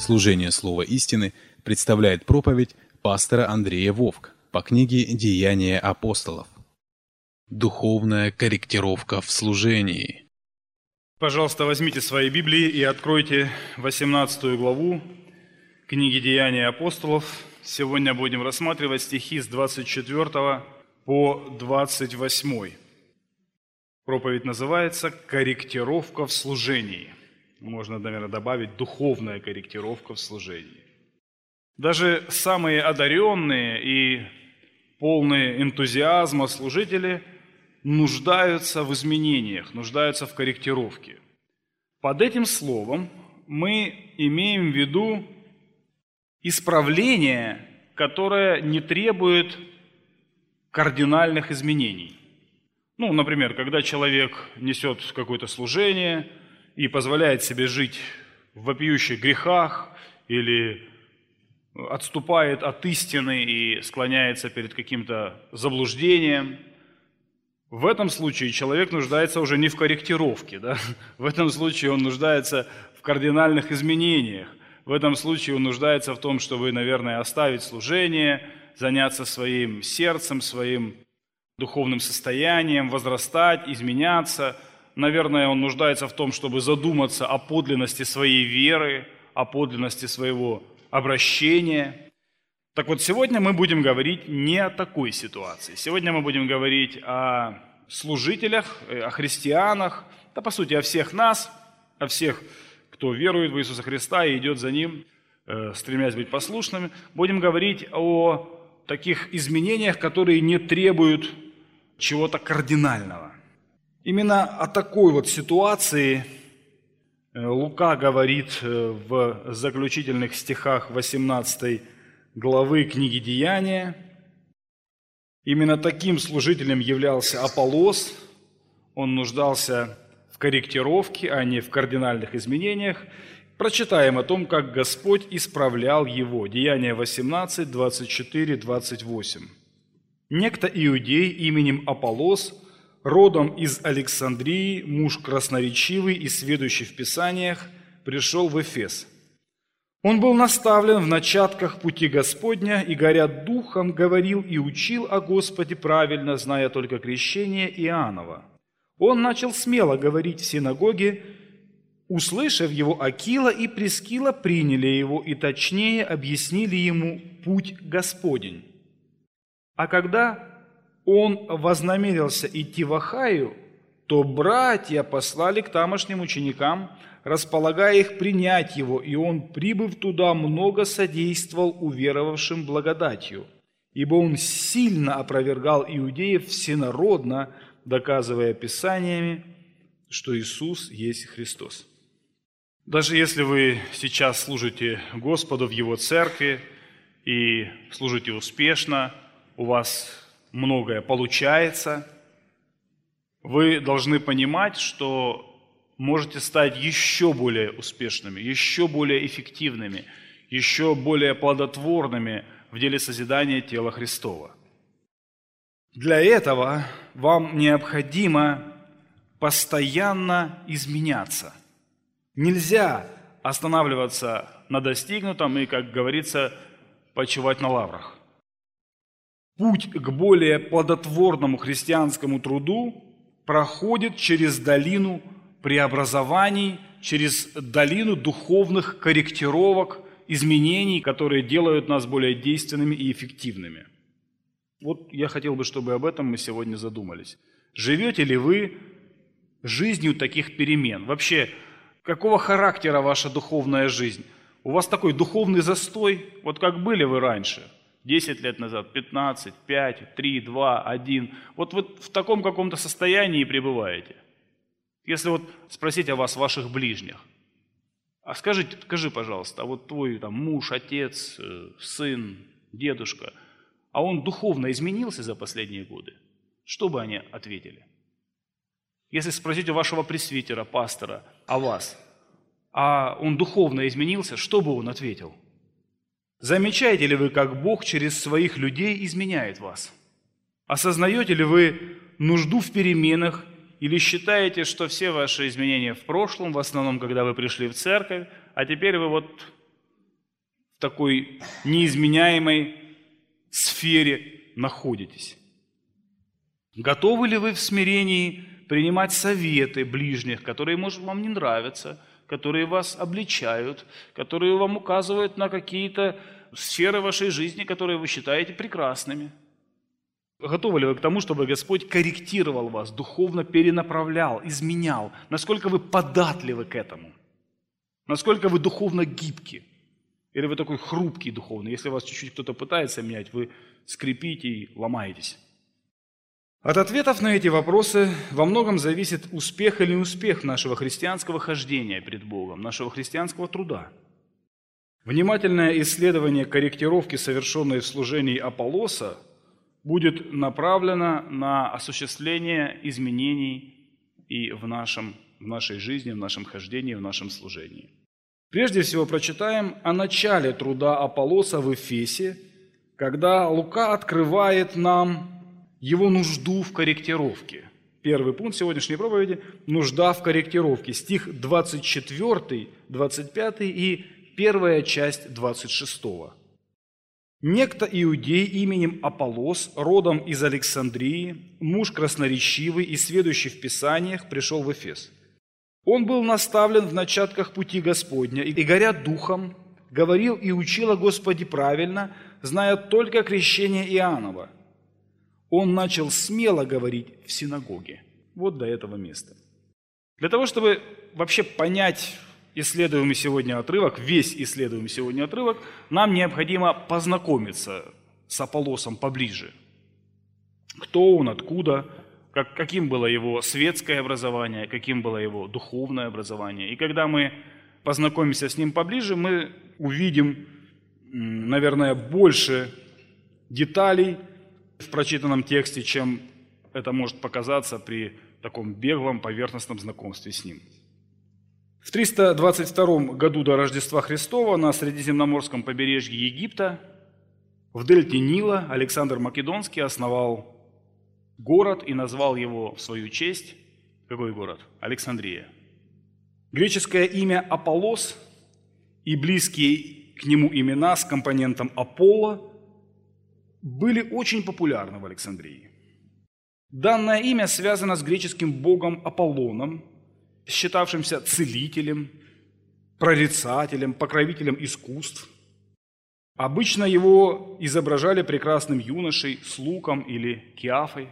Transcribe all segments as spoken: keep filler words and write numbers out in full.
Служение Слова истины представляет проповедь пастора Андрея Вовк по книге «Деяния апостолов». Духовная корректировка в служении. Пожалуйста, возьмите свои Библии и откройте восемнадцатую главу книги «Деяния апостолов». Сегодня будем рассматривать стихи с двадцать четвёртого по двадцать восьмой. Проповедь называется «Корректировка в служении». Можно, наверное, добавить «Духовная корректировка в служении». Даже самые одаренные и полные энтузиазма служители нуждаются в изменениях, нуждаются в корректировке. Под этим словом мы имеем в виду исправление, которое не требует кардинальных изменений. Ну, например, когда человек несет какое-то служение и позволяет себе жить в вопиющих грехах или отступает от истины и склоняется перед каким-то заблуждением, в этом случае человек нуждается уже не в корректировке, да? В этом случае он нуждается в кардинальных изменениях. В этом случае он нуждается в том, чтобы, наверное, оставить служение, заняться своим сердцем, своим духовным состоянием, возрастать, изменяться. Наверное, он нуждается в том, чтобы задуматься о подлинности своей веры, о подлинности своего обращения. Так вот, сегодня мы будем говорить не о такой ситуации. Сегодня мы будем говорить о служителях, о христианах, да, по сути, о всех нас, о всех, кто верует в Иисуса Христа и идет за Ним, э, стремясь быть послушными. Будем говорить о таких изменениях, которые не требуют чего-то кардинального. Именно о такой вот ситуации Лука говорит в заключительных стихах восемнадцатой главы книги «Деяния». Именно таким служителем являлся Аполлос. Он нуждался в корректировке, а не в кардинальных изменениях. Прочитаем о том, как Господь исправлял его. Деяния восемнадцать, двадцать четыре, двадцать восемь. «Некто иудей именем Аполлос, родом из Александрии, муж красноречивый и сведущий в Писаниях, пришел в Эфес. Он был наставлен в начатках пути Господня и, горя духом, говорил и учил о Господе правильно, зная только крещение Иоаннова. Он начал смело говорить в синагоге, услышав его, Акила и Прискила приняли его и точнее объяснили ему путь Господень. А когда он вознамерился идти в Ахаю, то братья послали к тамошним ученикам, располагая их принять его, и он, прибыв туда, много содействовал уверовавшим благодатью, ибо он сильно опровергал иудеев всенародно, доказывая Писаниями, что Иисус есть Христос». Даже если вы сейчас служите Господу в Его церкви и служите успешно, у вас многое получается, вы должны понимать, что можете стать еще более успешными, еще более эффективными, еще более плодотворными в деле созидания тела Христова. Для этого вам необходимо постоянно изменяться. Нельзя останавливаться на достигнутом и, как говорится, почивать на лаврах. Путь к более плодотворному христианскому труду проходит через долину преобразований, через долину духовных корректировок, изменений, которые делают нас более действенными и эффективными. Вот я хотел бы, чтобы об этом мы сегодня задумались. Живете ли вы жизнью таких перемен? Вообще, какого характера ваша духовная жизнь? У вас такой духовный застой, вот как были вы раньше? десять лет назад, пятнадцать, пять, три, два, один. Вот вы в таком каком-то состоянии пребываете. Если вот спросить о вас, ваших ближних, а скажи, скажи, пожалуйста, а вот твой там, муж, отец, сын, дедушка, а он духовно изменился за последние годы? Что бы они ответили? Если спросить у вашего пресвитера, пастора, о вас, а он духовно изменился, что бы он ответил? Замечаете ли вы, как Бог через своих людей изменяет вас? Осознаете ли вы нужду в переменах или считаете, что все ваши изменения в прошлом, в основном, когда вы пришли в церковь, а теперь вы вот такой неизменяемой сфере находитесь? Готовы ли вы в смирении принимать советы ближних, которые, может, вам не нравятся, которые вас обличают, которые вам указывают на какие-то сферы вашей жизни, которые вы считаете прекрасными? Готовы ли вы к тому, чтобы Господь корректировал вас, духовно перенаправлял, изменял? Насколько вы податливы к этому? Насколько вы духовно гибки? Или вы такой хрупкий духовный? Если вас чуть-чуть кто-то пытается менять, вы скрипите и ломаетесь. От ответов на эти вопросы во многом зависит успех или неуспех нашего христианского хождения пред Богом, нашего христианского труда. Внимательное исследование корректировки, совершенной в служении Аполлоса, будет направлено на осуществление изменений и в, нашем, в нашей жизни, в нашем хождении, в нашем служении. Прежде всего прочитаем о начале труда Аполлоса в Эфесе, когда Лука открывает нам его нужду в корректировке. Первый пункт сегодняшней проповеди – нужда в корректировке. Стих двадцать четыре, двадцать пять и первая часть двадцать шестого. «Некто иудей именем Аполлос, родом из Александрии, муж красноречивый и сведущий в Писаниях, пришел в Эфес. Он был наставлен в начатках пути Господня, и, горя духом, говорил и учил о Господе правильно, зная только крещение Иоаннова. Он начал смело говорить в синагоге». Вот до этого места. Для того, чтобы вообще понять исследуемый сегодня отрывок, весь исследуемый сегодня отрывок, нам необходимо познакомиться с Аполлосом поближе. Кто он, откуда, как, каким было его светское образование, каким было его духовное образование. И когда мы познакомимся с ним поближе, мы увидим, наверное, больше деталей в прочитанном тексте, чем это может показаться при таком беглом поверхностном знакомстве с ним. В триста двадцать втором году до Рождества Христова на Средиземноморском побережье Египта, в дельте Нила, Александр Македонский основал город и назвал его в свою честь. Какой город? Александрия. Греческое имя Аполлос и близкие к нему имена с компонентом Аполло были очень популярны в Александрии. Данное имя связано с греческим богом Аполлоном, считавшимся целителем, прорицателем, покровителем искусств. Обычно его изображали прекрасным юношей с луком или киафой.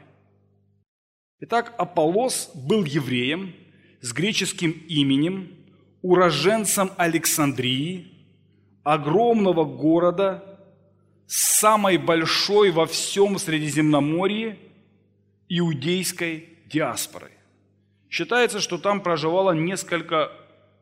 Итак, Аполлос был евреем с греческим именем, уроженцем Александрии, огромного города, самой большой во всем Средиземноморье иудейской диаспорой. Считается, что там проживало несколько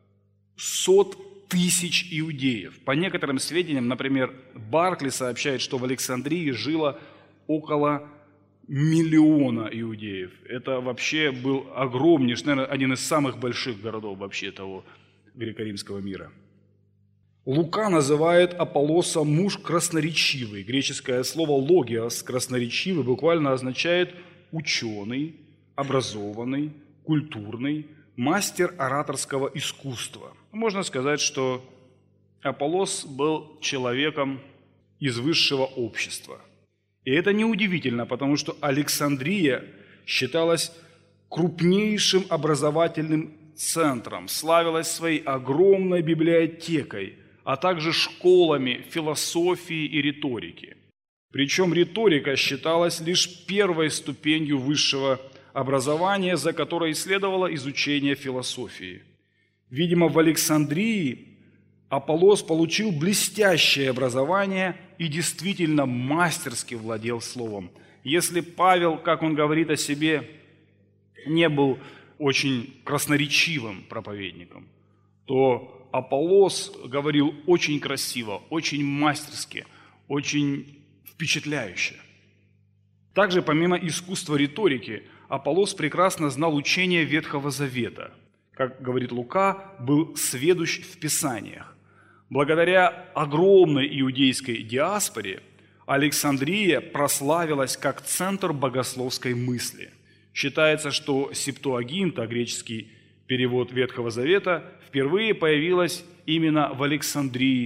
сот тысяч иудеев. По некоторым сведениям, например, Баркли сообщает, что в Александрии жило около миллиона иудеев. Это вообще был огромнейший, наверное, один из самых больших городов вообще того греко-римского мира. Лука называет Аполлоса муж красноречивый. Греческое слово «логиос», красноречивый, буквально означает ученый, образованный, культурный, мастер ораторского искусства. Можно сказать, что Аполлос был человеком из высшего общества. И это неудивительно, потому что Александрия считалась крупнейшим образовательным центром, славилась своей огромной библиотекой, а также школами философии и риторики. Причем риторика считалась лишь первой ступенью высшего образования, за которой следовало изучение философии. Видимо, в Александрии Аполлос получил блестящее образование и действительно мастерски владел словом. Если Павел, как он говорит о себе, не был очень красноречивым проповедником, то Аполлос говорил очень красиво, очень мастерски, очень впечатляюще. Также, помимо искусства риторики, Аполлос прекрасно знал учение Ветхого Завета. Как говорит Лука, был сведущ в Писаниях. Благодаря огромной иудейской диаспоре Александрия прославилась как центр богословской мысли. Считается, что Септуагинта, греческий перевод Ветхого Завета, впервые появилась именно в Александрии,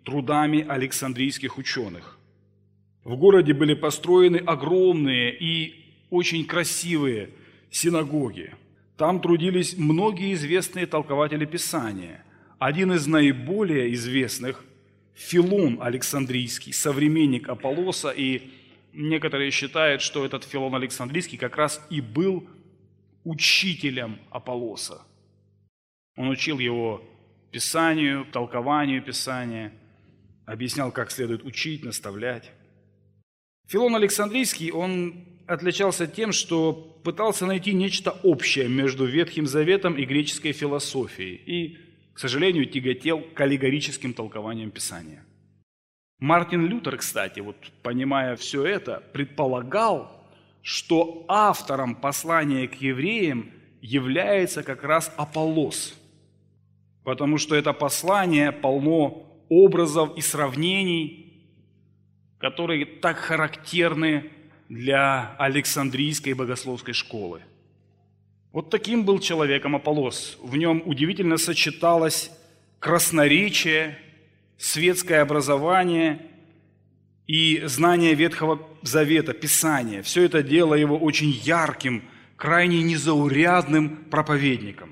трудами александрийских ученых. В городе были построены огромные и очень красивые синагоги. Там трудились многие известные толкователи Писания. Один из наиболее известных – Филон Александрийский, современник Аполлоса, и некоторые считают, что этот Филон Александрийский как раз и был учителем Аполлоса. Он учил его Писанию, толкованию Писания, объяснял, как следует учить, наставлять. Филон Александрийский, он отличался тем, что пытался найти нечто общее между Ветхим Заветом и греческой философией и, к сожалению, тяготел к аллегорическим толкованиям Писания. Мартин Лютер, кстати, вот понимая все это, предполагал, что автором послания к евреям является как раз Аполлос, потому что это послание полно образов и сравнений, которые так характерны для Александрийской богословской школы. Вот таким был человеком Аполлос. В нем удивительно сочеталось красноречие, светское образование и знание Ветхого Завета, Писания. Все это делало его очень ярким, крайне незаурядным проповедником.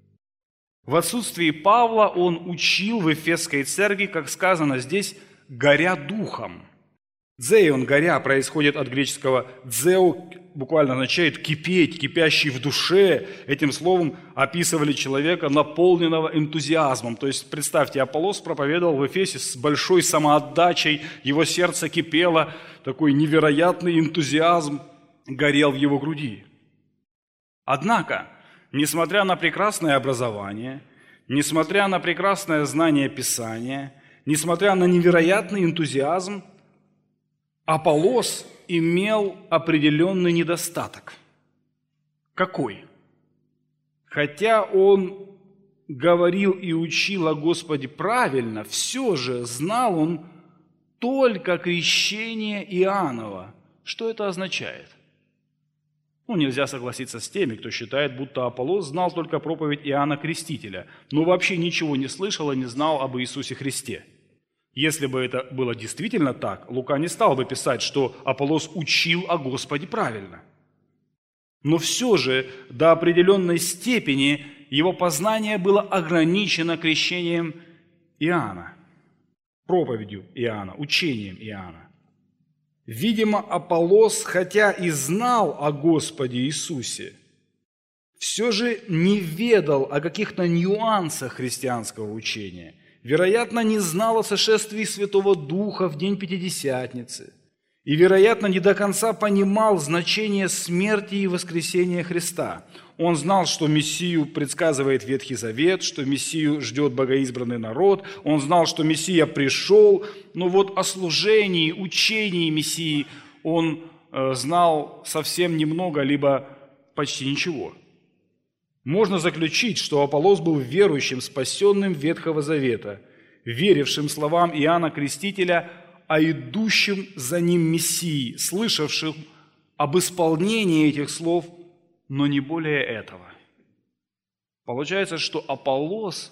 В отсутствии Павла он учил в Эфесской церкви, как сказано здесь, горя духом. Дзеион, горя, происходит от греческого дзео, буквально означает кипеть, кипящий в душе. Этим словом описывали человека, наполненного энтузиазмом. То есть, представьте, Аполлос проповедовал в Эфесе с большой самоотдачей, его сердце кипело, такой невероятный энтузиазм горел в его груди. Однако, несмотря на прекрасное образование, несмотря на прекрасное знание Писания, несмотря на невероятный энтузиазм, Аполлос имел определенный недостаток. Какой? Хотя он говорил и учил о Господе правильно, все же знал он только крещение Иоаннова. Что это означает? Ну, нельзя согласиться с теми, кто считает, будто Аполлос знал только проповедь Иоанна Крестителя, но вообще ничего не слышал и не знал об Иисусе Христе. Если бы это было действительно так, Лука не стал бы писать, что Аполлос учил о Господе правильно. Но все же до определенной степени его познание было ограничено крещением Иоанна, проповедью Иоанна, учением Иоанна. Видимо, Аполлос, хотя и знал о Господе Иисусе, все же не ведал о каких-то нюансах христианского учения. Вероятно, не знал о сошествии Святого Духа в день Пятидесятницы. И, вероятно, не до конца понимал значение смерти и воскресения Христа. Он знал, что Мессию предсказывает Ветхий Завет, что Мессию ждет богоизбранный народ. Он знал, что Мессия пришел, но вот о служении, учении Мессии он э, знал совсем немного, либо почти ничего. Можно заключить, что Аполлос был верующим, спасенным Ветхого Завета, верившим словам Иоанна Крестителя, а идущим за ним Мессии, слышавшим об исполнении этих слов, но не более этого. Получается, что Аполлос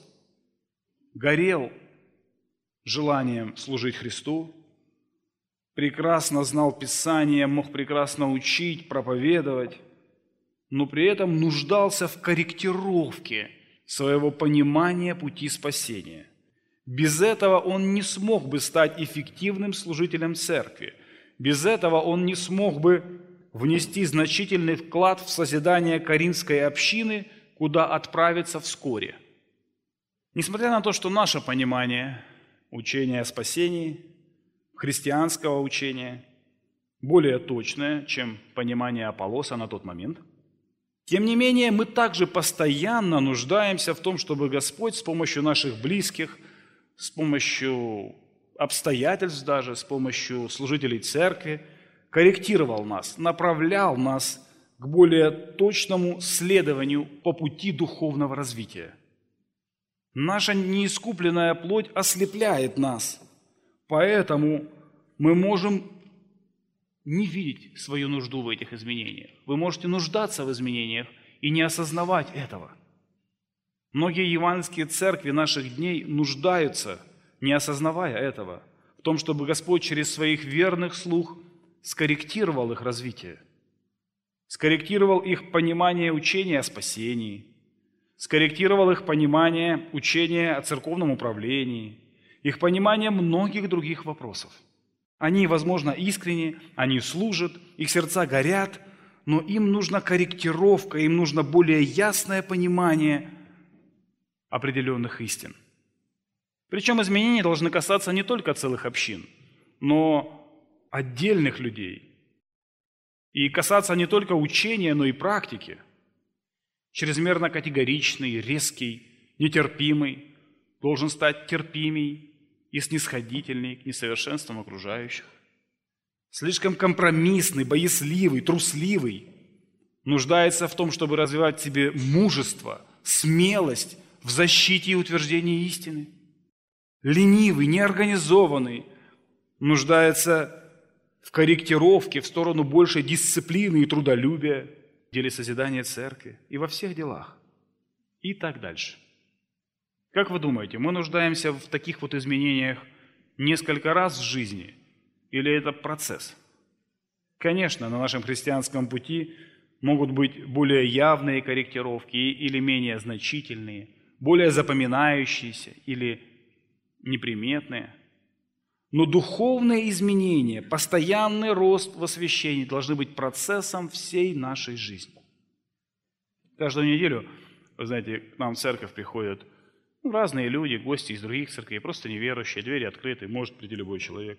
горел желанием служить Христу, прекрасно знал Писание, мог прекрасно учить, проповедовать, но при этом нуждался в корректировке своего понимания пути спасения. Без этого он не смог бы стать эффективным служителем церкви. Без этого он не смог бы внести значительный вклад в созидание Коринфской общины, куда отправиться вскоре. Несмотря на то, что наше понимание учения о спасении, христианского учения, более точное, чем понимание Аполлоса на тот момент, тем не менее, мы также постоянно нуждаемся в том, чтобы Господь с помощью наших близких, с помощью обстоятельств даже, с помощью служителей церкви корректировал нас, направлял нас к более точному следованию по пути духовного развития. Наша неискупленная плоть ослепляет нас, поэтому мы можем не видеть свою нужду в этих изменениях. Вы можете нуждаться в изменениях и не осознавать этого. Многие евангельские церкви наших дней нуждаются, не осознавая этого, в том, чтобы Господь через своих верных слуг скорректировал их развитие, скорректировал их понимание учения о спасении, скорректировал их понимание учения о церковном управлении, их понимание многих других вопросов. Они, возможно, искренне, они служат, их сердца горят, но им нужна корректировка, им нужно более ясное понимание определенных истин. Причем изменения должны касаться не только целых общин, но отдельных людей. И касаться не только учения, но и практики. Чрезмерно категоричный, резкий, нетерпимый должен стать терпимей и снисходительней к несовершенствам окружающих. Слишком компромиссный, боязливый, трусливый нуждается в том, чтобы развивать в себе мужество, смелость в защите и утверждении истины. Ленивый, неорганизованный нуждается в корректировке в сторону большей дисциплины и трудолюбия в деле созидания церкви и во всех делах. И так дальше. Как вы думаете, мы нуждаемся в таких вот изменениях несколько раз в жизни? Или это процесс? Конечно, на нашем христианском пути могут быть более явные корректировки или менее значительные, более запоминающиеся или неприметные. Но духовные изменения, постоянный рост в освящении должны быть процессом всей нашей жизни. Каждую неделю, вы знаете, к нам в церковь приходят ну, разные люди, гости из других церквей, просто неверующие, двери открыты, может прийти любой человек.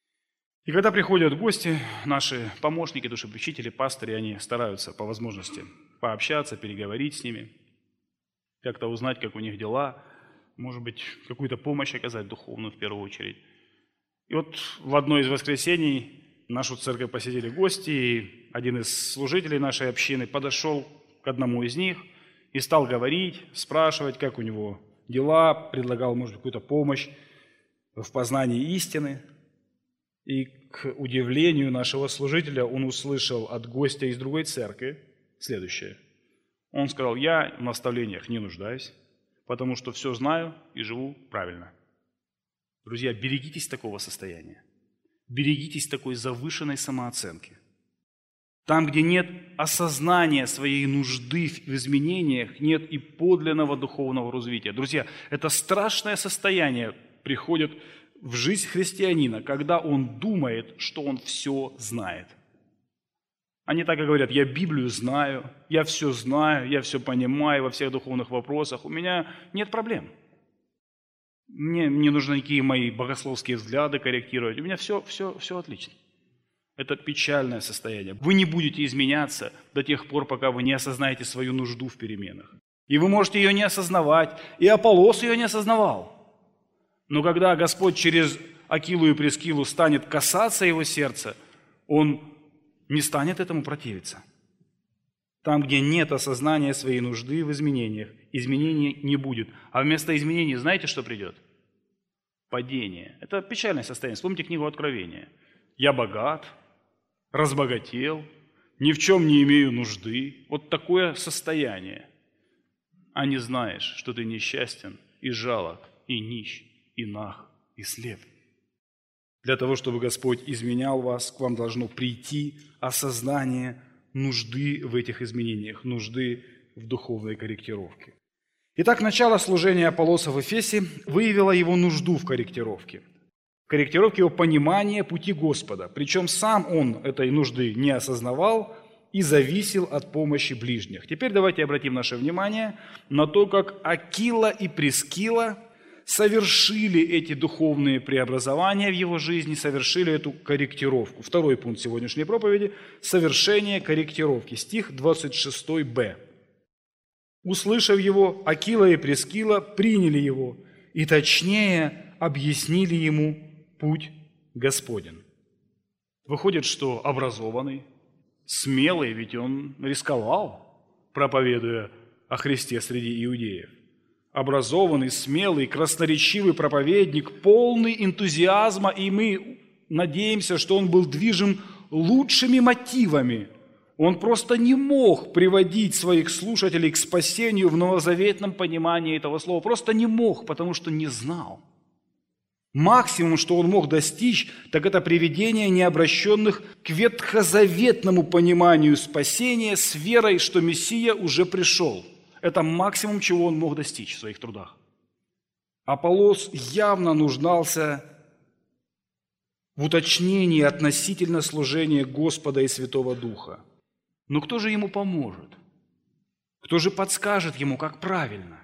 И когда приходят гости, наши помощники, душепопечители, пастыри, они стараются по возможности пообщаться, переговорить с ними, как-то узнать, как у них дела, может быть, какую-то помощь оказать духовную в первую очередь. И вот в одно из воскресений нашу церковь посетили гости, и один из служителей нашей общины подошел к одному из них и стал говорить, спрашивать, как у него дела, предлагал, может быть, какую-то помощь в познании истины. И к удивлению нашего служителя он услышал от гостя из другой церкви следующее. Он сказал: «Я в наставлениях не нуждаюсь, потому что все знаю и живу правильно». Друзья, берегитесь такого состояния. Берегитесь такой завышенной самооценки. Там, где нет осознания своей нужды в изменениях, нет и подлинного духовного развития. Друзья, это страшное состояние приходит в жизнь христианина, когда он думает, что он все знает. Они так и говорят: я Библию знаю, я все знаю, я все понимаю во всех духовных вопросах, у меня нет проблем. Мне не нужны никакие мои богословские взгляды корректировать, у меня все, все, все отлично. Это печальное состояние. Вы не будете изменяться до тех пор, пока вы не осознаете свою нужду в переменах. И вы можете ее не осознавать, и Аполлос ее не осознавал. Но когда Господь через Акилу и Прискилу станет касаться его сердца, он не станет этому противиться. Там, где нет осознания своей нужды в изменениях, изменений не будет. А вместо изменений знаете, что придет? Падение. Это печальное состояние. Вспомните книгу Откровения. «Я богат, разбогател, ни в чем не имею нужды». Вот такое состояние. А не знаешь, что ты несчастен и жалок, и нищ, и наг, и слеп. Для того, чтобы Господь изменял вас, к вам должно прийти осознание нужды в этих изменениях, нужды в духовной корректировке. Итак, начало служения Аполлоса в Эфесе выявило его нужду в корректировке. В корректировке его понимания пути Господа. Причем сам он этой нужды не осознавал и зависел от помощи ближних. Теперь давайте обратим наше внимание на то, как Акила и Прискила совершили эти духовные преобразования в его жизни, совершили эту корректировку. Второй пункт сегодняшней проповеди – совершение корректировки. Стих двадцать шесть бэ. «Услышав его, Акила и Прискила приняли его, и точнее объяснили ему путь Господень». Выходит, что образованный, смелый, ведь он рисковал, проповедуя о Христе среди иудеев. Образованный, смелый, красноречивый проповедник, полный энтузиазма, и мы надеемся, что он был движим лучшими мотивами. Он просто не мог приводить своих слушателей к спасению в новозаветном понимании этого слова. Просто не мог, потому что не знал. Максимум, что он мог достичь, так это приведение необращенных к ветхозаветному пониманию спасения с верой, что Мессия уже пришел. Это максимум, чего он мог достичь в своих трудах. Аполлос явно нуждался в уточнении относительно служения Господа и Святого Духа. Но кто же ему поможет? Кто же подскажет ему, как правильно?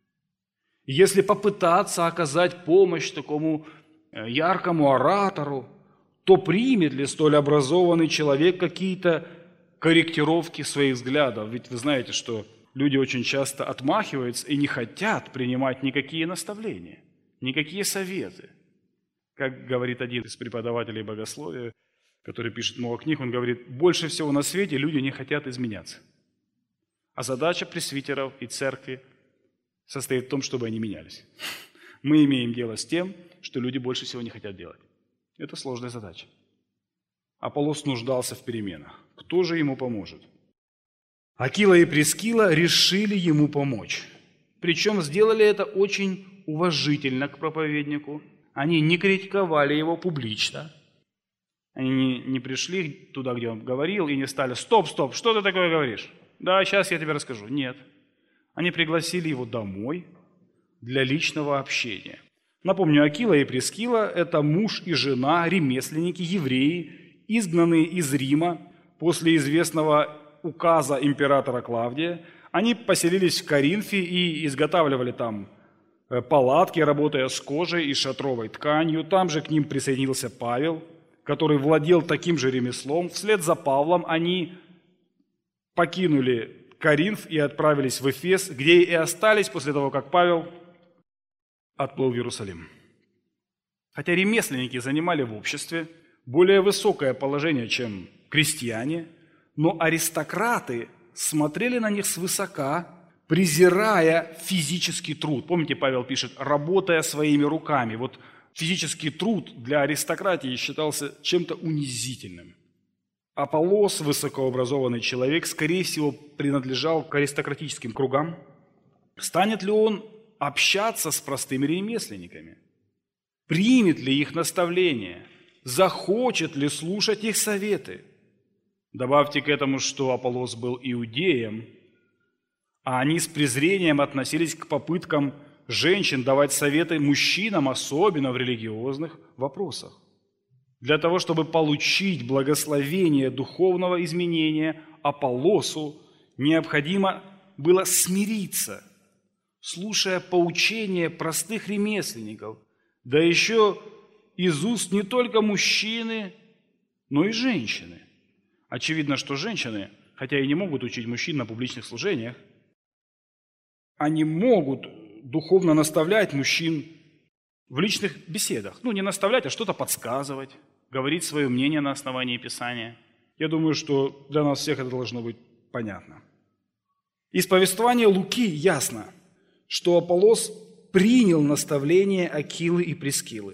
Если попытаться оказать помощь такому яркому оратору, то примет ли столь образованный человек какие-то корректировки своих взглядов? Ведь вы знаете, что люди очень часто отмахиваются и не хотят принимать никакие наставления, никакие советы. Как говорит один из преподавателей богословия, который пишет много книг, он говорит, больше всего на свете люди не хотят изменяться. А задача пресвитеров и церкви состоит в том, чтобы они менялись. Мы имеем дело с тем, что люди больше всего не хотят делать. Это сложная задача. Аполлос нуждался в переменах. Кто же ему поможет? Акила и Прискила решили ему помочь. Причем сделали это очень уважительно к проповеднику. Они не критиковали его публично. Они не, не пришли туда, где он говорил, и не стали «Стоп, стоп, что ты такое говоришь?» «Да, сейчас я тебе расскажу». Нет. Они пригласили его домой для личного общения. Напомню, Акила и Прискила – это муж и жена, ремесленники, евреи, изгнанные из Рима после известного указа императора Клавдия. Они поселились в Коринфе и изготавливали там палатки, работая с кожей и шатровой тканью. Там же к ним присоединился Павел, который владел таким же ремеслом. Вслед за Павлом они покинули Коринф и отправились в Эфес, где и остались после того, как Павел отплыл в Иерусалим. Хотя ремесленники занимали в обществе более высокое положение, чем крестьяне, но аристократы смотрели на них свысока, презирая физический труд. Помните, Павел пишет, работая своими руками. Вот физический труд для аристократии считался чем-то унизительным. Аполлос, высокообразованный человек, скорее всего, принадлежал к аристократическим кругам. Станет ли он общаться с простыми ремесленниками? Примет ли их наставления? Захочет ли слушать их советы? Добавьте к этому, что Аполлос был иудеем, а они с презрением относились к попыткам женщин давать советы мужчинам, особенно в религиозных вопросах. Для того, чтобы получить благословение духовного изменения, Аполлосу необходимо было смириться, слушая поучения простых ремесленников, да еще из уст не только мужчины, но и женщины. Очевидно, что женщины, хотя и не могут учить мужчин на публичных служениях, они могут духовно наставлять мужчин в личных беседах. Ну, не наставлять, а что-то подсказывать, говорить свое мнение на основании Писания. Я думаю, что для нас всех это должно быть понятно. Из повествования Луки ясно, что Аполлос принял наставление Акилы и Прискилы.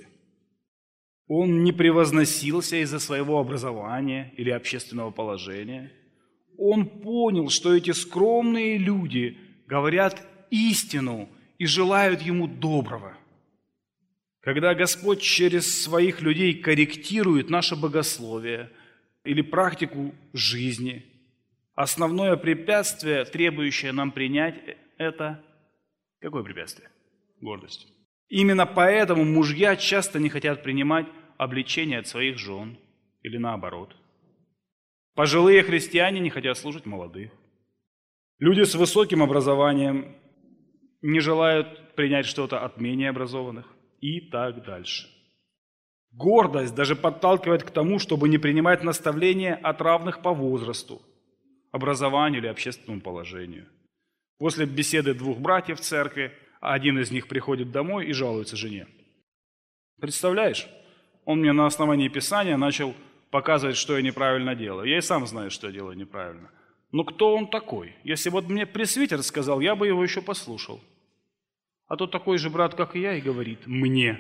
Он не превозносился из-за своего образования или общественного положения. Он понял, что эти скромные люди говорят истину и желают ему доброго. Когда Господь через своих людей корректирует наше богословие или практику жизни, основное препятствие, требующее нам принять, это какое препятствие? Гордость. Именно поэтому мужья часто не хотят принимать обличения от своих жен или наоборот. Пожилые христиане не хотят служить молодых. Люди с высоким образованием не желают принять что-то от менее образованных и так дальше. Гордость даже подталкивает к тому, чтобы не принимать наставления от равных по возрасту, образованию или общественному положению. После беседы двух братьев в церкви один из них приходит домой и жалуется жене. Представляешь, он мне на основании Писания начал показывать, что я неправильно делаю. Я и сам знаю, что я делаю неправильно. Но кто он такой? Если вот мне пресвитер сказал, я бы его еще послушал. А тот такой же брат, как и я, и говорит мне.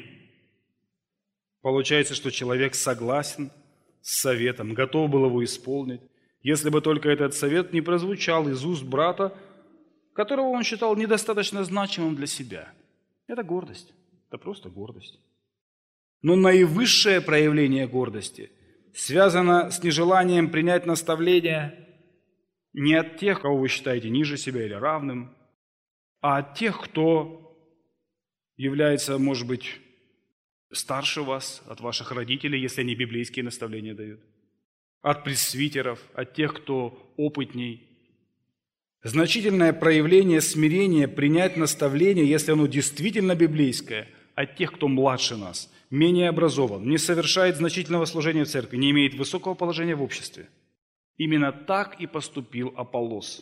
Получается, что человек согласен с советом, готов был его исполнить, если бы только этот совет не прозвучал из уст брата, которого он считал недостаточно значимым для себя. Это гордость. Это просто гордость. Но наивысшее проявление гордости связано с нежеланием принять наставление не от тех, кого вы считаете ниже себя или равным, а от тех, кто является, может быть, старше вас, от ваших родителей, если они библейские наставления дают, от пресвитеров, от тех, кто опытней. Значительное проявление смирения принять наставление, если оно действительно библейское, от тех, кто младше нас, менее образован, не совершает значительного служения в церкви, не имеет высокого положения в обществе. Именно так и поступил Аполлос,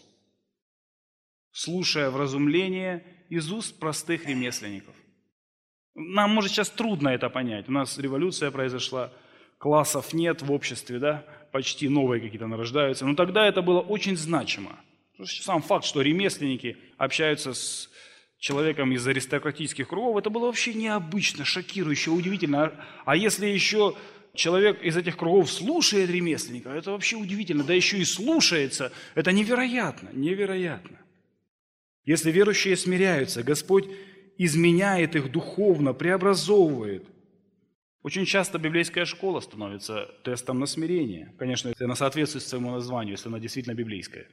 слушая вразумление из уст простых ремесленников. Нам, может, сейчас трудно это понять. У нас революция произошла, классов нет в обществе, да, почти новые какие-то нарождаются. Но тогда это было очень значимо. Сам факт, что ремесленники общаются с человеком из аристократических кругов, это было вообще необычно, шокирующе, удивительно. А если еще человек из этих кругов слушает ремесленника, это вообще удивительно. Да еще и слушается, это невероятно, невероятно. Если верующие смиряются, Господь изменяет их духовно, преобразовывает. Очень часто библейская школа становится тестом на смирение. Конечно, если она соответствует своему названию, если она действительно библейская.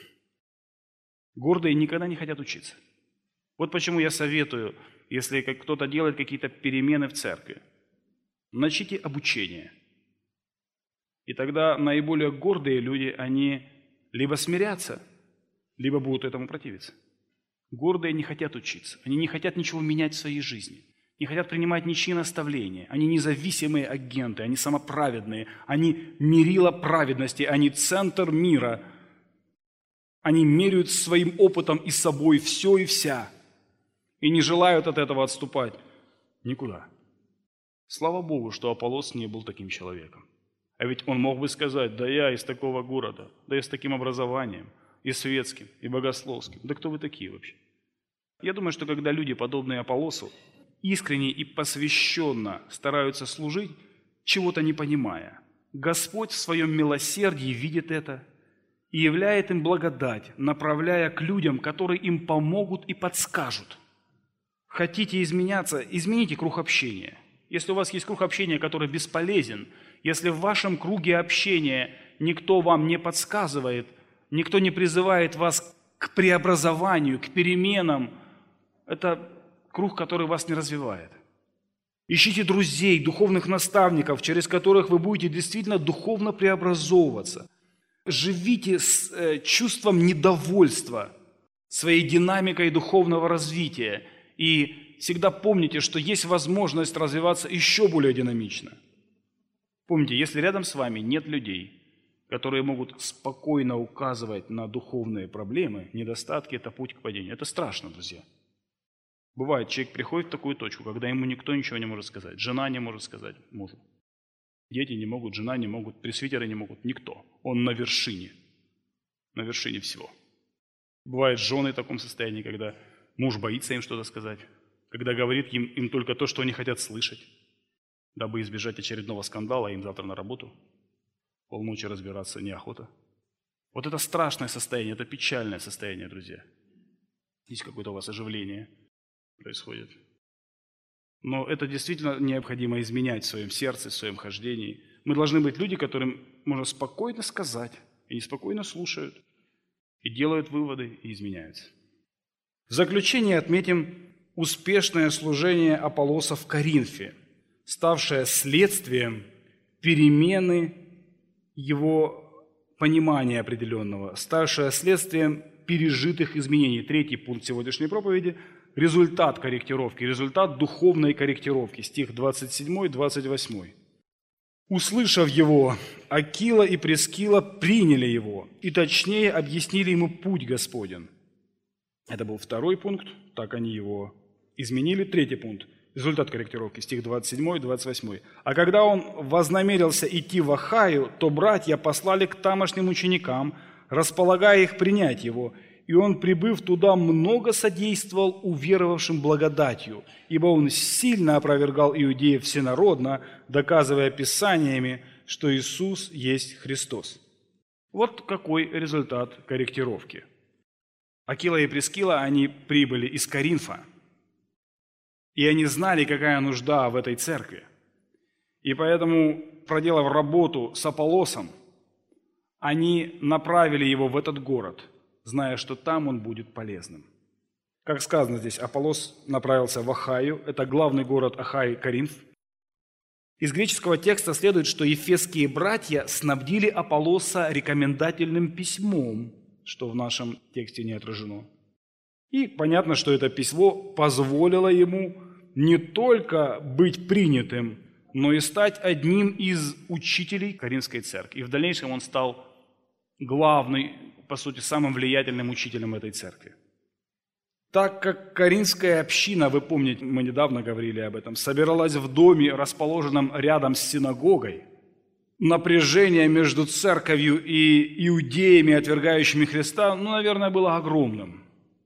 Гордые никогда не хотят учиться. Вот почему я советую, если кто-то делает какие-то перемены в церкви, начните обучение. И тогда наиболее гордые люди, они либо смирятся, либо будут этому противиться. Гордые не хотят учиться, они не хотят ничего менять в своей жизни, не хотят принимать ничьи наставления. Они независимые агенты, они самоправедные, они мерило праведности, они центр мира. Они меряют своим опытом и собой все и вся, и не желают от этого отступать никуда. Слава Богу, что Аполлос не был таким человеком. А ведь он мог бы сказать: да я из такого города, да я с таким образованием, и светским, и богословским. Да кто вы такие вообще? Я думаю, что когда люди, подобные Аполлосу, искренне и посвященно стараются служить, чего-то не понимая, Господь в своем милосердии видит это и являет им благодать, направляя к людям, которые им помогут и подскажут. Хотите изменяться? Измените круг общения. Если у вас есть круг общения, который бесполезен, если в вашем круге общения никто вам не подсказывает, никто не призывает вас к преобразованию, к переменам, это круг, который вас не развивает. Ищите друзей, духовных наставников, через которых вы будете действительно духовно преобразовываться. Живите с э, чувством недовольства своей динамикой духовного развития. И всегда помните, что есть возможность развиваться еще более динамично. Помните, если рядом с вами нет людей, которые могут спокойно указывать на духовные проблемы, недостатки – это путь к падению. Это страшно, друзья. Бывает, человек приходит в такую точку, когда ему никто ничего не может сказать. Жена не может сказать мужу. Дети не могут, жена не могут, пресвитеры не могут, никто. Он на вершине, на вершине всего. Бывают жены в таком состоянии, когда муж боится им что-то сказать, когда говорит им, им только то, что они хотят слышать, дабы избежать очередного скандала, а им завтра на работу. Полночи разбираться неохота. Вот это страшное состояние, это печальное состояние, друзья. Есть какое-то у вас оживление происходит. Но это действительно необходимо изменять в своем сердце, в своем хождении. Мы должны быть люди, которым можно спокойно сказать, и они спокойно слушают, и делают выводы, и изменяются. В заключение отметим успешное служение Аполлоса в Коринфе, ставшее следствием перемены его понимания определенного, ставшее следствием пережитых изменений. Третий пункт сегодняшней проповеди – результат корректировки, результат духовной корректировки. Стих двадцать семь двадцать восемь. «Услышав его, Акила и Прискила приняли его, и точнее объяснили ему путь Господень». Это был второй пункт, так они его изменили. Третий пункт. Результат корректировки, стих двадцать семь двадцать восемь. «А когда он вознамерился идти в Ахаю, то братья послали к тамошним ученикам, располагая их принять его. И он, прибыв туда, много содействовал уверовавшим благодатью, ибо он сильно опровергал иудеев всенародно, доказывая писаниями, что Иисус есть Христос». Вот какой результат корректировки. Акила и Прискила, они прибыли из Коринфа. И они знали, какая нужда в этой церкви. И поэтому, проделав работу с Аполлосом, они направили его в этот город, зная, что там он будет полезным. Как сказано здесь, Аполлос направился в Ахаю, это главный город Ахаи, Коринф. Из греческого текста следует, что ефесские братья снабдили Аполлоса рекомендательным письмом, что в нашем тексте не отражено. И понятно, что это письмо позволило ему не только быть принятым, но и стать одним из учителей Коринфской церкви. И в дальнейшем он стал главный, по сути, самым влиятельным учителем этой церкви. Так как коринфская община, вы помните, мы недавно говорили об этом, собиралась в доме, расположенном рядом с синагогой, напряжение между церковью и иудеями, отвергающими Христа, ну, наверное, было огромным.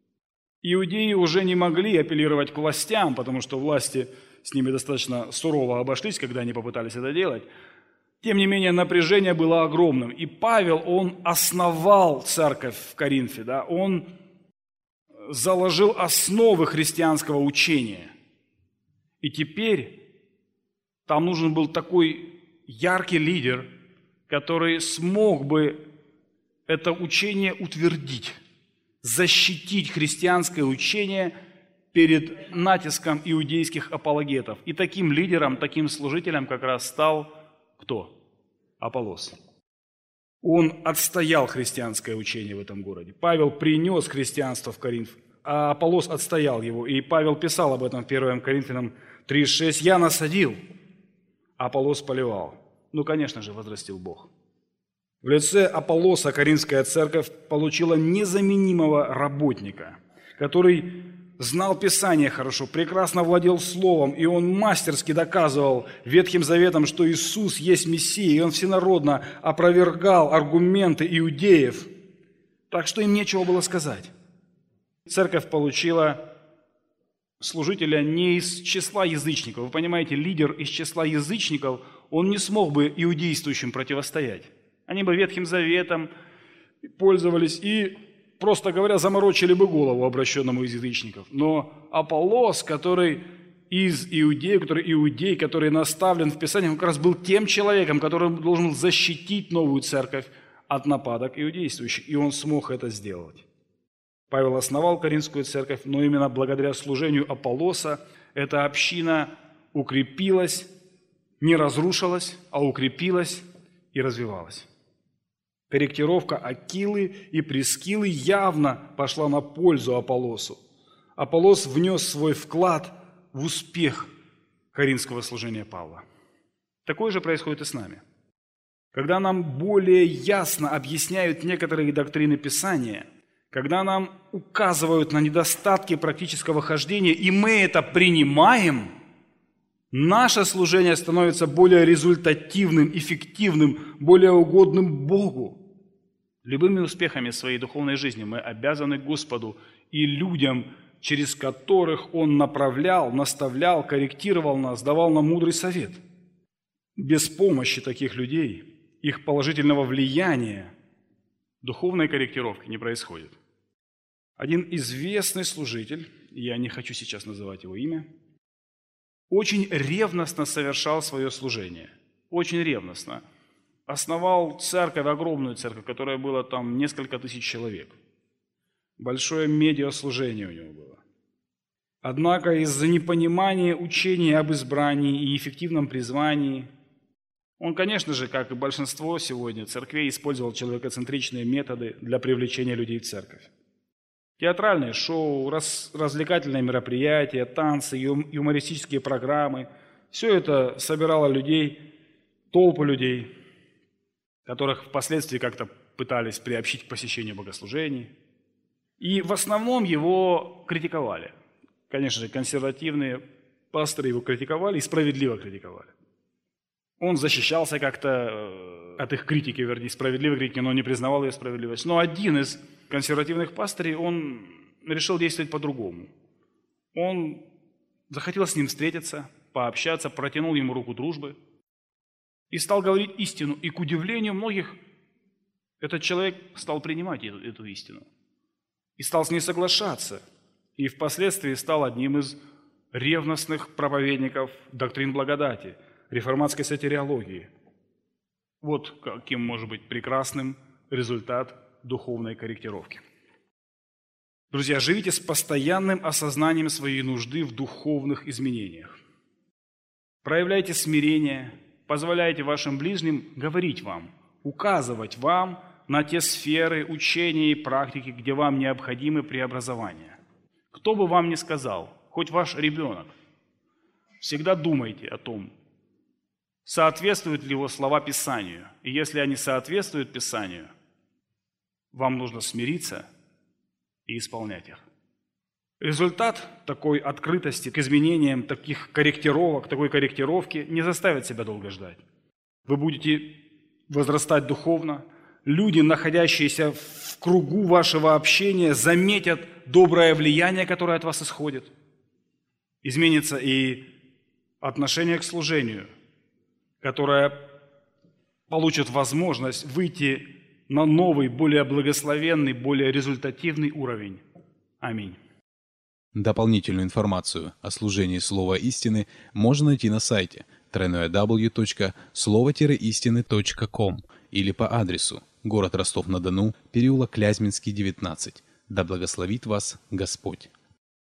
Иудеи уже не могли апеллировать к властям, потому что власти с ними достаточно сурово обошлись, когда они попытались это делать. Тем не менее, напряжение было огромным. И Павел, он основал церковь в Коринфе, да, он заложил основы христианского учения. И теперь там нужен был такой яркий лидер, который смог бы это учение утвердить, защитить христианское учение перед натиском иудейских апологетов. И таким лидером, таким служителем как раз стал кто? Аполлос. Он отстоял христианское учение в этом городе. Павел принес христианство в Коринф, а Аполлос отстоял его. И Павел писал об этом в первом Коринфянам три шесть. «Я насадил, Аполлос поливал». Ну, конечно же, возрастил Бог. В лице Аполлоса Коринфская церковь получила незаменимого работника, который знал Писание хорошо, прекрасно владел Словом, и он мастерски доказывал Ветхим Заветом, что Иисус есть Мессия, и он всенародно опровергал аргументы иудеев, так что им нечего было сказать. Церковь получила служителя не из числа язычников. Вы понимаете, лидер из числа язычников, он не смог бы иудействующим противостоять. Они бы Ветхим Заветом пользовались и, просто говоря, заморочили бы голову обращенному из язычников. Но Аполлос, который из иудеев, который иудей, который наставлен в Писании, он как раз был тем человеком, который должен защитить новую церковь от нападок иудействующих. И он смог это сделать. Павел основал Коринфскую церковь, но именно благодаря служению Аполлоса эта община укрепилась, не разрушилась, а укрепилась и развивалась. Корректировка Акилы и Прискилы явно пошла на пользу Аполлосу. Аполлос внес свой вклад в успех коринфского служения Павла. Такое же происходит и с нами. Когда нам более ясно объясняют некоторые доктрины Писания, когда нам указывают на недостатки практического хождения, и мы это принимаем, наше служение становится более результативным, эффективным, более угодным Богу. Любыми успехами своей духовной жизни мы обязаны Господу и людям, через которых Он направлял, наставлял, корректировал нас, давал нам мудрый совет. Без помощи таких людей, их положительного влияния, духовной корректировки не происходит. Один известный служитель, я не хочу сейчас называть его имя, очень ревностно совершал свое служение. Очень ревностно. Основал церковь, огромную церковь, которая была там несколько тысяч человек. Большое медиаслужение у него было. Однако из-за непонимания учения об избрании и эффективном призвании, он, конечно же, как и большинство сегодня церквей, использовал человекоцентричные методы для привлечения людей в церковь. Театральные шоу, раз, развлекательные мероприятия, танцы, ю, юмористические программы – все это собирало людей, толпы людей, которых впоследствии как-то пытались приобщить к посещению богослужений. И в основном его критиковали. Конечно же, консервативные пасторы его критиковали и справедливо критиковали. Он защищался как-то от их критики, вернее, справедливой критики, но не признавал ее справедливость. Но один из консервативных пастырей, он решил действовать по-другому. Он захотел с ним встретиться, пообщаться, протянул ему руку дружбы и стал говорить истину. И, к удивлению многих, этот человек стал принимать эту, эту истину и стал с ней соглашаться. И впоследствии стал одним из ревностных проповедников доктрин благодати. реформатской сотириологии. Вот каким может быть прекрасным результат духовной корректировки. Друзья, живите с постоянным осознанием своей нужды в духовных изменениях. Проявляйте смирение, позволяйте вашим ближним говорить вам, указывать вам на те сферы учения и практики, где вам необходимы преобразования. Кто бы вам ни сказал, хоть ваш ребенок, всегда думайте о том, соответствуют ли его слова Писанию. И если они соответствуют Писанию, вам нужно смириться и исполнять их. Результат такой открытости к изменениям, таких корректировок, такой корректировки не заставит себя долго ждать. Вы будете возрастать духовно. Люди, находящиеся в кругу вашего общения, заметят доброе влияние, которое от вас исходит. Изменится и отношение к служению, которое получит возможность выйти на новый, более благословенный, более результативный уровень. Аминь. Дополнительную информацию о служении Слова Истины можно найти на сайте дабл ю дабл ю дабл ю точка слово истины точка ком или по адресу город Ростов-на-Дону, переулок Клязьминский, девятнадцать. Да благословит вас Господь!